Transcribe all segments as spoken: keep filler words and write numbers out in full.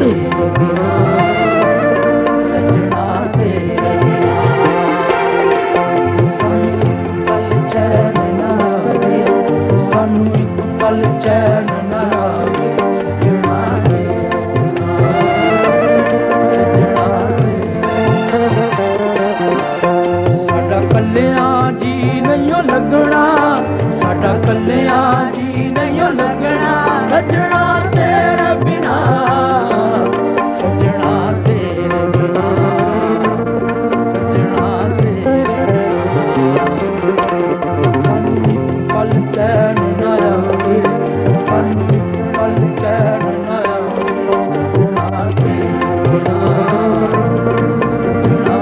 तेरे बिना सजना तेरे बिना सानू पल चैन ना आवे सानू एक पल चैन ना आवे सजना तेरे बिना सजना साडा कल्लियां जी नहीं लगना साडा कल्लियां जी नहीं लगना सजना तेरे बिना सजना तेरे बिना सजना तेरे बिना सानू पल चैन ना आवे सानू पल चैन ना आवे सजना तेरे बिना सजना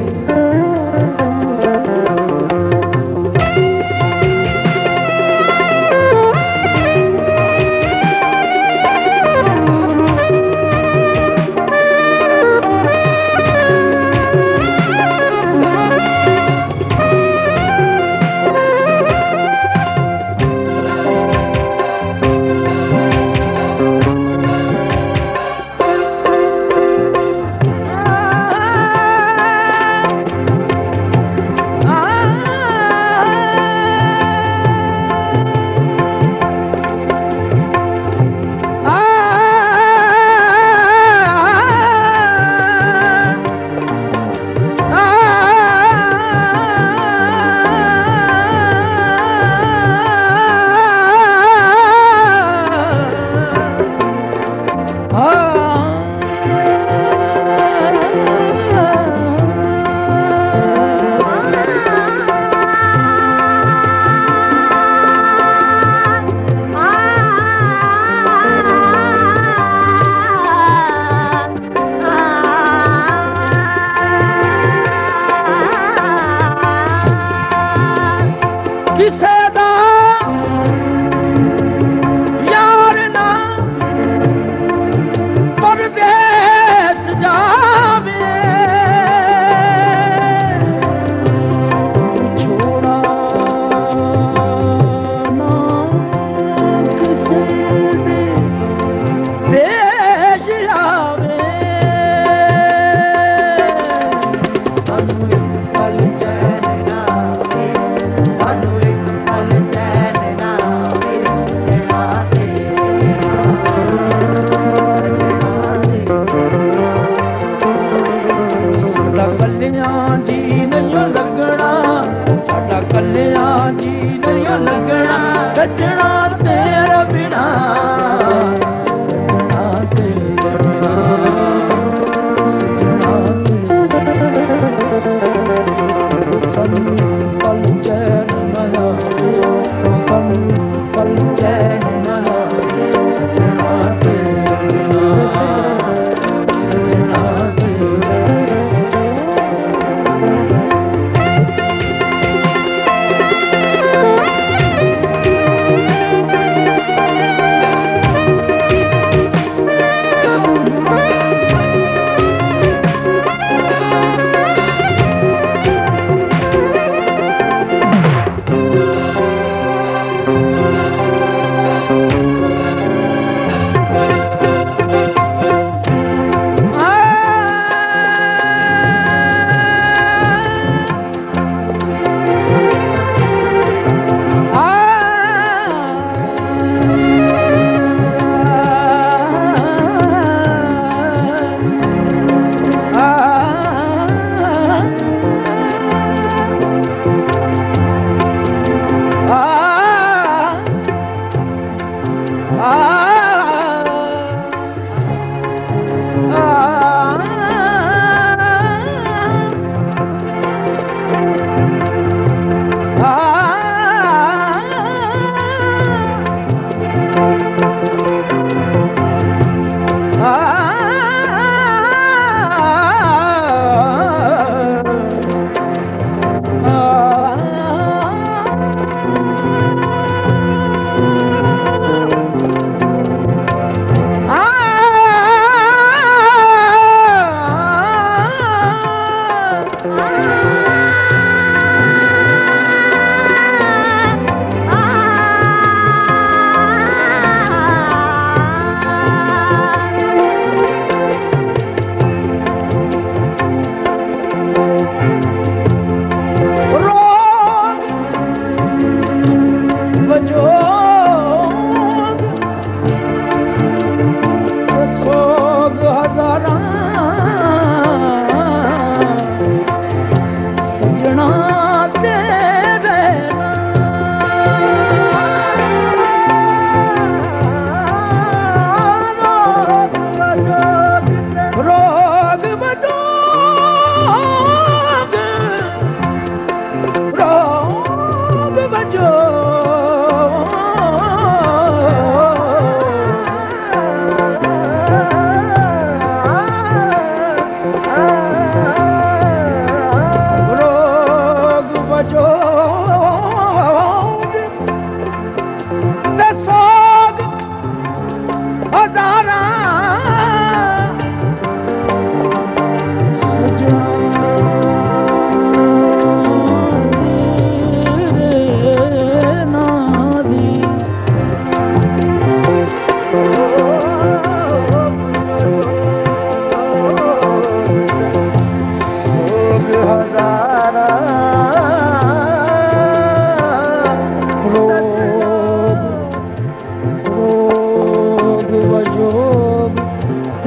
किसे दा यार ना परदेस जावे छोड़ा ना किसे दे पेश आवे सानू एक पल चैन ना आवे सानू कल्लियां जी नहीं लगना साडा कल्लियां जी नहीं लगना सजना तेरे बिना सजना तेरे बिना सजना तेरे सानू पल चैन ना आवे सानू पल चैन ना आवे सजना तेरे बिना सजना तेरे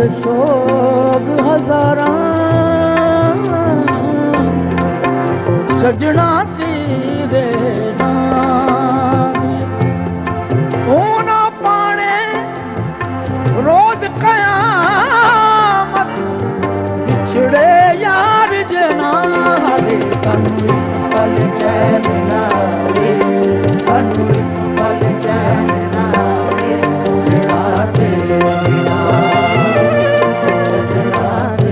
सोग हजारा सजना तेरे ना पाने रोज कयामत बिछड़े यार जना रे सनु पल चैन ना रे सनु पल चैन ना रे सजना तेरे बिना सजना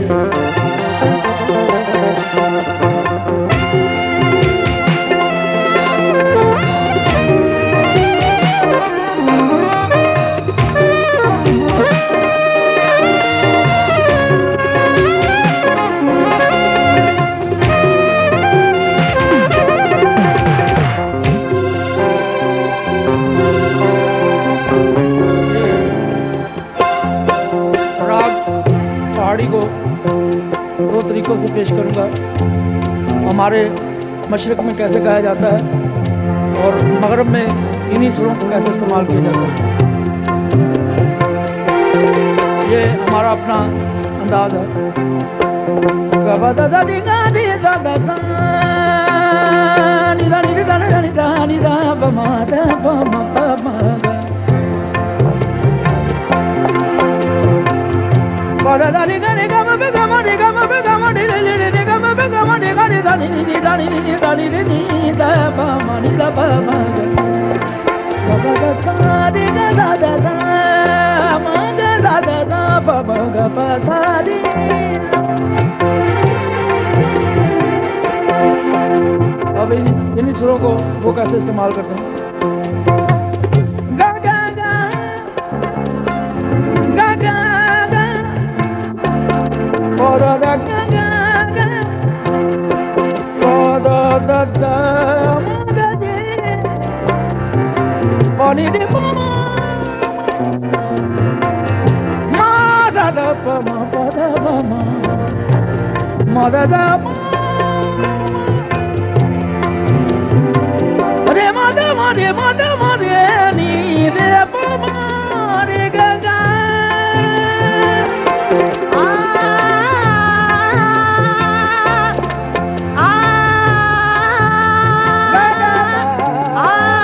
को दो तरीकों से पेश करूंगा। हमारे मशरक में कैसे गाया जाता है और मगरब में इन्हीं सुरों को कैसे इस्तेमाल किया जाता है, ये हमारा अपना अंदाज है। अब इन सुरों को वो कैसे इस्तेमाल करते हैं। गा गा गा गा गा गा और गा गा गा और दा दा गा दे पानी दे मा दा दा मा दा दा मा मा दा दा re ma da ma re ma da ma re ni re pa ma re ga ga a a ga ga a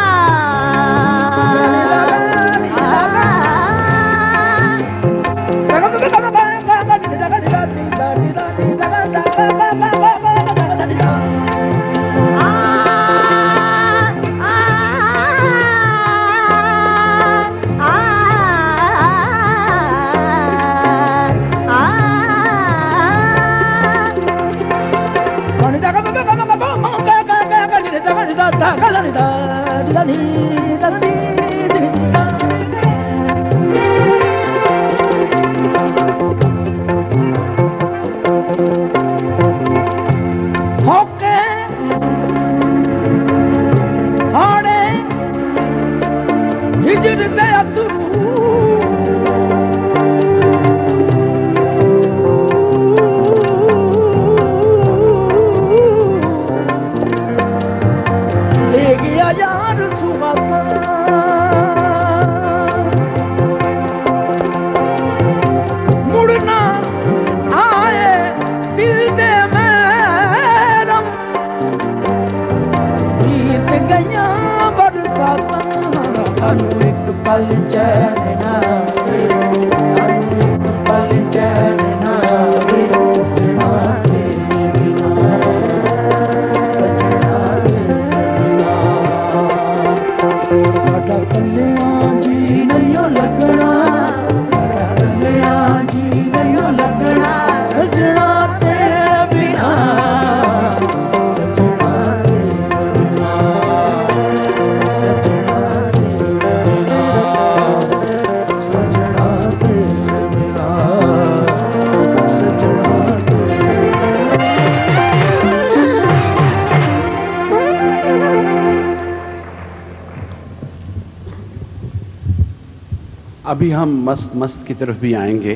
अभी हम मस्त मस्त की तरफ भी आएंगे।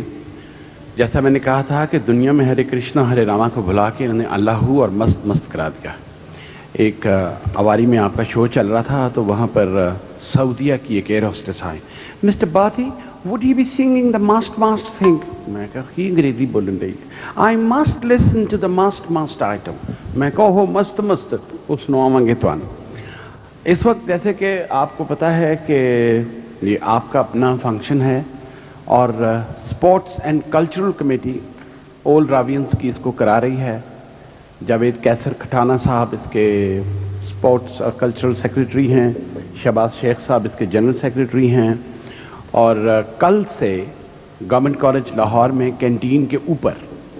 जैसा मैंने कहा था कि दुनिया में हरे कृष्णा हरे रामा को भुला के इन्होंने अल्लाहू और मस्त मस्त करा दिया। एक अवारी में आपका शो चल रहा था तो वहाँ पर सऊदिया की एक एयर होस्टेस आए, मिस्टर बाथी would he be singing the must must thing? मैं कहा ही अंग्रेजी बोलन रही I must listen to the must must item. मैं कहा हो मस्त मस्त वो सुनावांगे तुहानू। इस वक्त जैसे कि आपको पता है कि ये आपका अपना फंक्शन है और स्पोर्ट्स एंड कल्चरल कमेटी ओल रावियंस की इसको करा रही है। जावेद कैसर खटाना साहब इसके स्पोर्ट्स और कल्चरल सेक्रेटरी हैं, शहबाज शेख साहब इसके जनरल सेक्रेटरी हैं और कल से गवर्नमेंट कॉलेज लाहौर में कैंटीन के ऊपर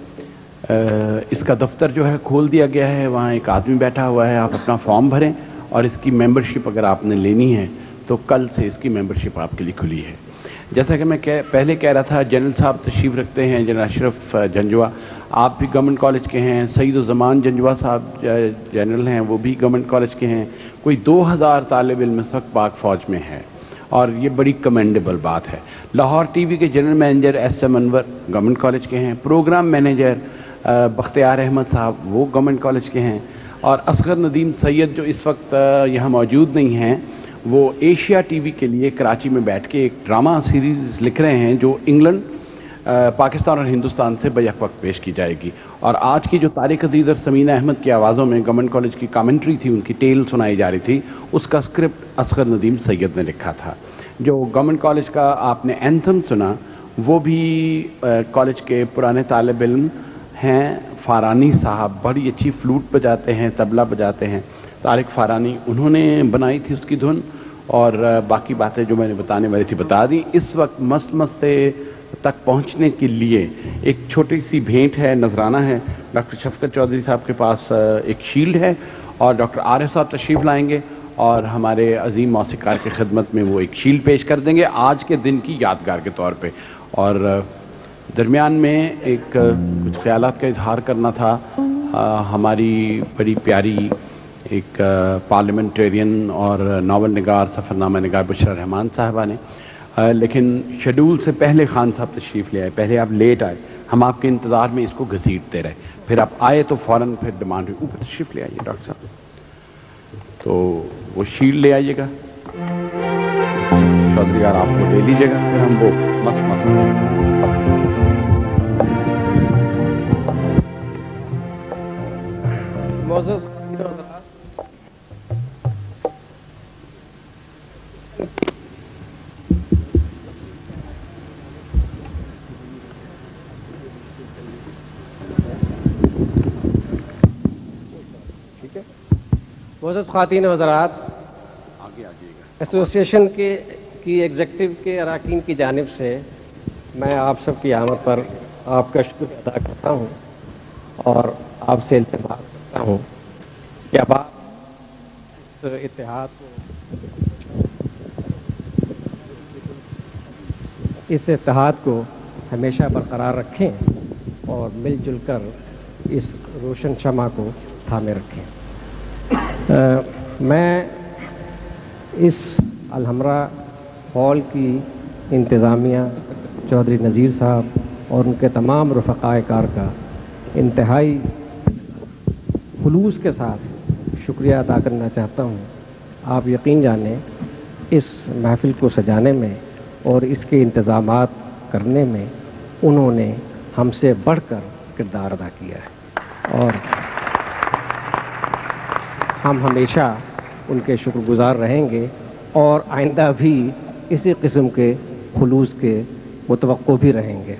इसका दफ्तर जो है खोल दिया गया है। वहाँ एक आदमी बैठा हुआ है, आप अपना फॉर्म भरें और इसकी मेंबरशिप अगर आपने लेनी है तो कल से इसकी मेंबरशिप आपके लिए खुली है। जैसा कि मैं कह पहले कह रहा था, जनरल साहब तशरीफ़ रखते हैं, जनरल अशरफ झंझुआ, आप भी गवर्नमेंट कॉलेज के हैं। सईद-उज़-ज़मान झंझुआ साहब जनरल हैं, वो भी गवर्नमेंट कॉलेज के हैं। कोई दो हज़ार तालिब इल्म इस वक्त पाक फ़ौज में है और ये बड़ी कमेंडेबल बात है। लाहौर टीवी के general manager S M Anwar government college के हैं। प्रोग्राम मैनेजर बख्तियार अहमद साहब वो गवर्नमेंट कॉलेज के हैं और असगर नदीम सैयद जो इस वक्त यहाँ मौजूद नहीं हैं, वो एशिया टीवी के लिए कराची में बैठ के एक ड्रामा सीरीज़ लिख रहे हैं जो इंग्लैंड, पाकिस्तान और हिंदुस्तान से बैक वक्त पेश की जाएगी। और आज की जो तारिक अजीज़ और समीना अहमद की आवाज़ों में गवर्नमेंट कॉलेज की कमेंट्री थी, उनकी टेल सुनाई जा रही थी, उसका स्क्रिप्ट असगर नदीम सैयद ने लिखा था। जो गवर्नमेंट कॉलेज का आपने एंथम सुना वो भी कॉलेज के पुराने तालिब इल्म हैं, फ़ारानी साहब बड़ी अच्छी फ्लूट बजाते हैं, तबला बजाते हैं, तारिक फ़ारानी, उन्होंने बनाई थी उसकी धुन और बाकी बातें जो मैंने बताने वाली थी बता दी। इस वक्त मस्त मस्ते तक पहुंचने के लिए एक छोटी सी भेंट है, नजराना है। डॉक्टर शफकत चौधरी साहब के पास एक शील्ड है और डॉक्टर आरिफ साहब तशरीफ़ लाएंगे और हमारे अजीम मौसीकार की खिदमत में वो एक शील्ड पेश कर देंगे आज के दिन की यादगार के तौर पे। और दरमियान में एक कुछ ख्यालात का इजहार करना था। आ, हमारी बड़ी प्यारी एक पार्लियामेंटेरियन और नावल निगार, सफ़रनामा निगार बुशरा रहमान साहबा ने, आ, लेकिन शेड्यूल से पहले खान साहब तशरीफ़ ले आए। पहले आप लेट आए, हम आपके इंतज़ार में इसको घसीटते रहे, फिर आप आए तो फ़ौरन फिर डिमांड हुई ऊपर तशरीफ़ ले आइए डॉक्टर साहब। तो वो शील्ड ले आइएगा चौधरी यार, आपको ले लीजिएगा, फिर हम वो मस्त मस्त मोज़ेज़ मोज़ेज़ ख़वातीन वज़रात, आगे आ जाइएगा। एसोसिएशन के की एग्जेक्टिव के अरकान की जानिब से मैं आप सब की आमद पर आपका शुक्र अदा करता हूँ और आपसे इल्तिमास करता हूँ कि अब आप इस इत्तेहाद को इस इत्तेहाद को हमेशा बरकरार रखें और मिलजुल कर इस रोशन शमा को थामे रखें। आ, मैं इस अलहमरा हॉल की इंतज़ामिया, चौधरी नज़ीर साहब और उनके तमाम रफ़क़ाए कार का इंतहाई खुलूस के साथ शुक्रिया अदा करना चाहता हूँ। आप यकीन जानें इस महफ़िल को सजाने में और इसके इंतज़ामात करने में उन्होंने हमसे बढ़कर किरदार अदा किया है और हम हमेशा उनके शुक्रगुज़ार रहेंगे और आइंदा भी इसी किस्म के खुलूस के मुतवक्को भी रहेंगे।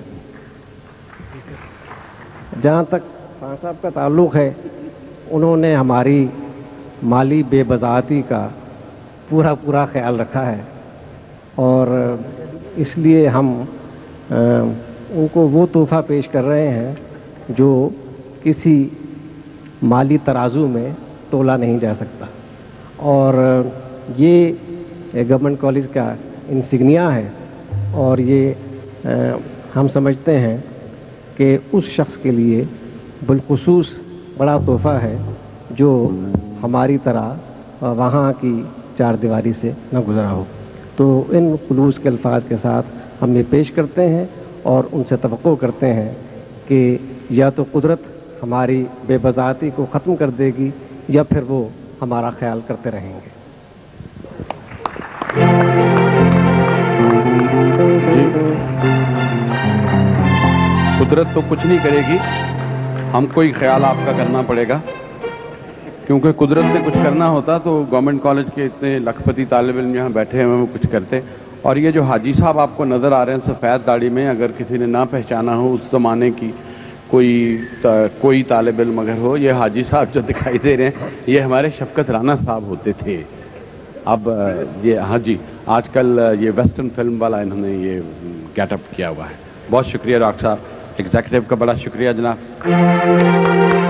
जहाँ तक खान साहब का ताल्लुक़ है, उन्होंने हमारी माली बेबज़ाती का पूरा पूरा ख्याल रखा है और इसलिए हम आ, उनको वो तोहफ़ा पेश कर रहे हैं जो किसी माली तराजू में तोला नहीं जा सकता और ये गवर्नमेंट कॉलेज का इंसिग्निया है और ये आ, हम समझते हैं कि उस शख्स के लिए बिलखुसूस बड़ा तोहफ़ा है जो हमारी तरह वहाँ की चार दीवारी से न गुज़रा हो। तो इन खुलूस के अल्फाज के साथ हम ये पेश करते हैं और उनसे तवक्को करते हैं कि या तो कुदरत हमारी बेबज़ाती को ख़त्म कर देगी या फिर वो हमारा ख्याल करते रहेंगे। कुदरत तो कुछ नहीं करेगी, हमको ही ख्याल आपका करना पड़ेगा, क्योंकि कुदरत ने कुछ करना होता तो गवर्नमेंट कॉलेज के इतने लखपति तालिब इल्म यहाँ बैठे हैं वो कुछ करते। और ये जो हाजी साहब आपको नज़र आ रहे हैं सफ़ेद दाढ़ी में, अगर किसी ने ना पहचाना हो उस ज़माने की कोई ता, कोई तालिब इल्म अगर हो, ये हाजी साहब जो दिखाई दे रहे हैं ये हमारे शफकत राना साहब होते थे। अब ये हाँ जी, आजकल ये वेस्टर्न फिल्म वाला इन्होंने ये गेटअप किया हुआ है। बहुत शुक्रिया डॉक्टर साहब, एग्जीक्यूटिव का बड़ा शुक्रिया जनाब।